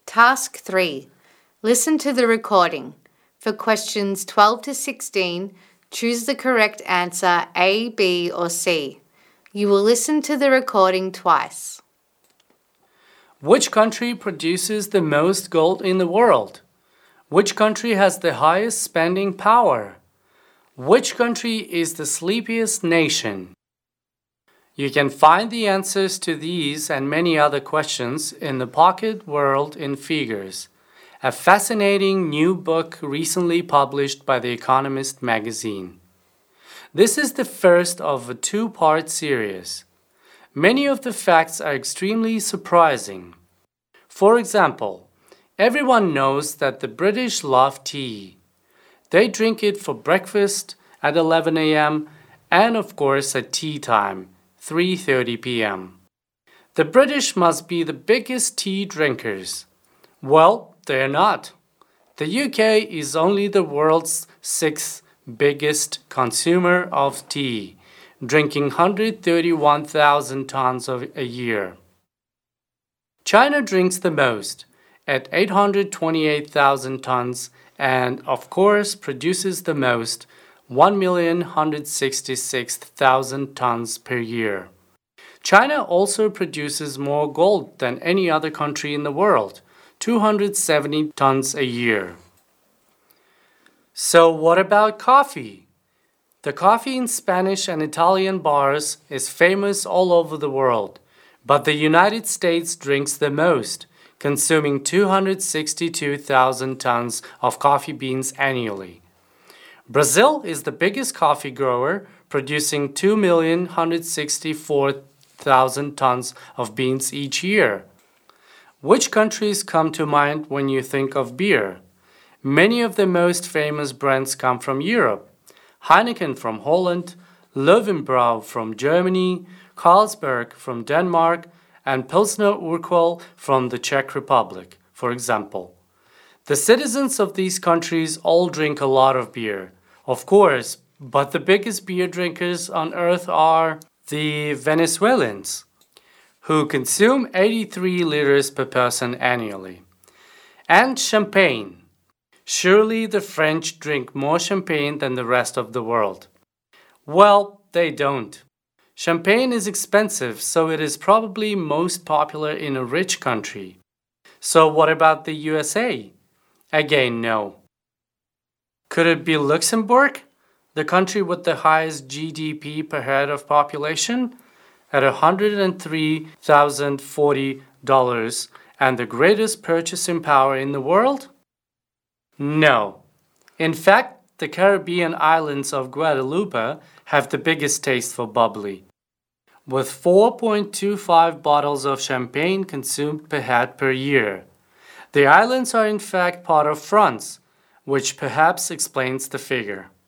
Task 3. Listen to the recording. For questions 12 to 16, choose the correct answer A, B, or C. You will listen to the recording twice. Which country produces the most gold in the world? Which country has the highest spending power? Which country is the sleepiest nation? You can find the answers to these and many other questions in the Pocket World in Figures, a fascinating new book recently published by The Economist magazine. This is the first of a two-part series. Many of the facts are extremely surprising. For example, everyone knows that the British love tea. They drink it for breakfast at 11 a.m. and of course at tea time, 3:30 p.m. The British must be the biggest tea drinkers. Well, they're not. The UK is only the world's sixth biggest consumer of tea, drinking 131,000 tons a year. China drinks the most, at 828,000 tons, and of course produces the most, 1,166,000 tons per year. China also produces more gold than any other country in the world, 270 tons a year. So what about coffee? The coffee in Spanish and Italian bars is famous all over the world, but the United States drinks the most, consuming 262,000 tons of coffee beans annually. Brazil is the biggest coffee grower, producing 2,164,000 tons of beans each year. Which countries come to mind when you think of beer? Many of the most famous brands come from Europe. Heineken from Holland, Löwenbräu from Germany, Carlsberg from Denmark, and Pilsner Urquell from the Czech Republic, for example. The citizens of these countries all drink a lot of beer, of course, but the biggest beer drinkers on earth are the Venezuelans, who consume 83 liters per person annually. And champagne. Surely the French drink more champagne than the rest of the world. Well, they don't. Champagne is expensive, so it is probably most popular in a rich country. So what about the USA? Again, no. Could it be Luxembourg, the country with the highest GDP per head of population, at $103,040 and the greatest purchasing power in the world? No. In fact, the Caribbean islands of Guadeloupe have the biggest taste for bubbly, with 4.25 bottles of champagne consumed per head per year. The islands are in fact part of France, which perhaps explains the figure.